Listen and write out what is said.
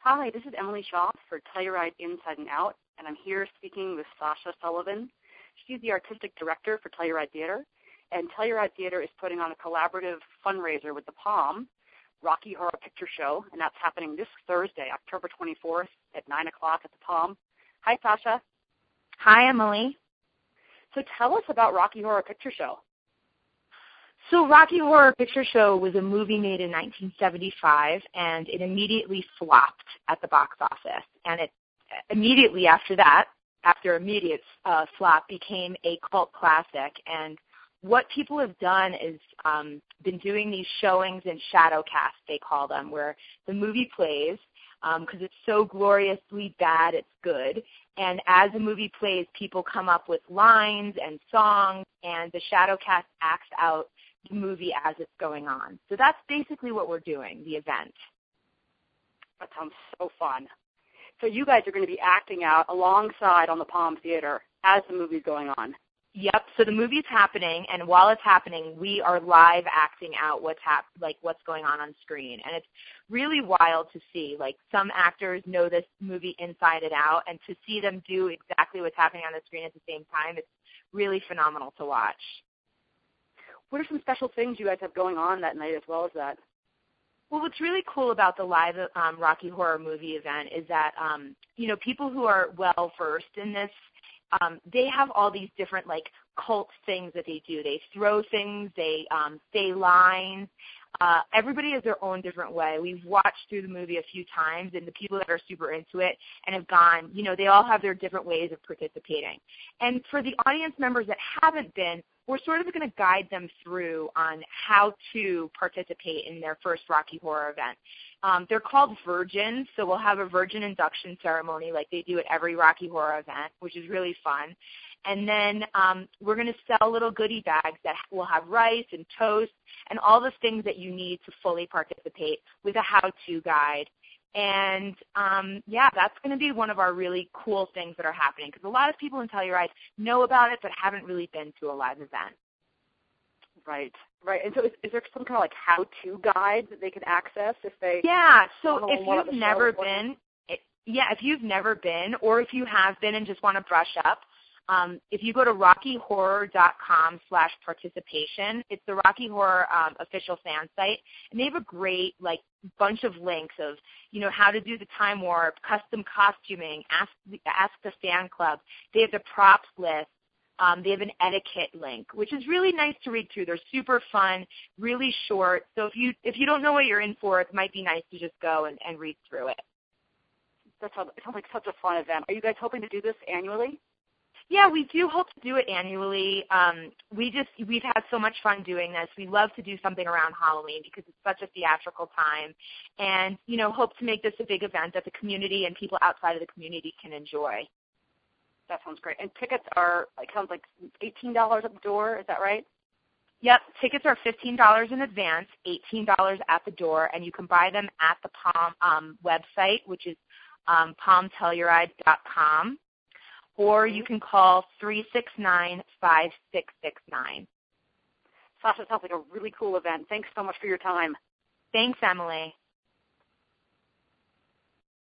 Hi, this is Emily Shaw for Telluride Inside and Out, and I'm here speaking with Sasha Sullivan. She's the artistic director for Telluride Theater, and Telluride Theater is putting on a collaborative fundraiser with the Palm, Rocky Horror Picture Show, and that's happening this Thursday, October 24th at 9 o'clock at the Palm. Hi, Sasha. Hi, Emily. So tell us about Rocky Horror Picture Show. So Rocky Horror Picture Show was a movie made in 1975, and it immediately flopped at the box office. And it immediately after that, after immediate flop, became a cult classic. And what people have done is been doing these showings and shadow casts, they call them, where the movie plays, because it's so gloriously bad, it's good. And as the movie plays, people come up with lines and songs, and the shadow cast acts out the movie as it's going on. So that's basically what we're doing, the event. That sounds so fun. So you guys are going to be acting out alongside on the Palm Theater as the movie's going on. Yep. So the movie's happening, and while it's happening, we are live acting out what's going on screen, and it's really wild to see. Like, some actors know this movie inside and out, and to see them do exactly what's happening on the screen at the same time, it's really phenomenal to watch. What are some special things you guys have going on that night as well as that? Well, what's really cool about the live Rocky Horror movie event is that, people who are well-versed in this, they have all these different, cult things that they do. They throw things, they say lines. Everybody has their own different way. We've watched through the movie a few times, and the people that are super into it and have gone, they all have their different ways of participating. And for the audience members that haven't been, we're sort of going to guide them through on how to participate in their first Rocky Horror event. They're called virgins, so we'll have a virgin induction ceremony like they do at every Rocky Horror event, which is really fun. And then we're going to sell little goodie bags that will have rice and toast and all the things that you need to fully participate with a how-to guide. And, that's going to be one of our really cool things that are happening, because a lot of people in Telluride know about it but haven't really been to a live event. Right. And so is there some kind of how-to guide that they can access if they... Yeah, so if you've never been, or if you have been and just want to brush up, if you go to rockyhorror.com/participation, it's the Rocky Horror official fan site, and they have a great bunch of links of how to do the time warp, custom costuming, ask the fan club. They have the props list. They have an etiquette link, which is really nice to read through. They're super fun, really short. So if you don't know what you're in for, it might be nice to just go and read through it. It sounds like such a fun event. Are you guys hoping to do this annually? Yeah, we do hope to do it annually. We've had so much fun doing this. We love to do something around Halloween because it's such a theatrical time, and hope to make this a big event that the community and people outside of the community can enjoy. That sounds great. And tickets are sounds like $18 at the door. Is that right? Yep. Tickets are $15 in advance, $18 at the door, and you can buy them at the Palm website, which is palmtelluride.com. Or you can call 369-5669. Sasha, it sounds like a really cool event. Thanks so much for your time. Thanks, Emily.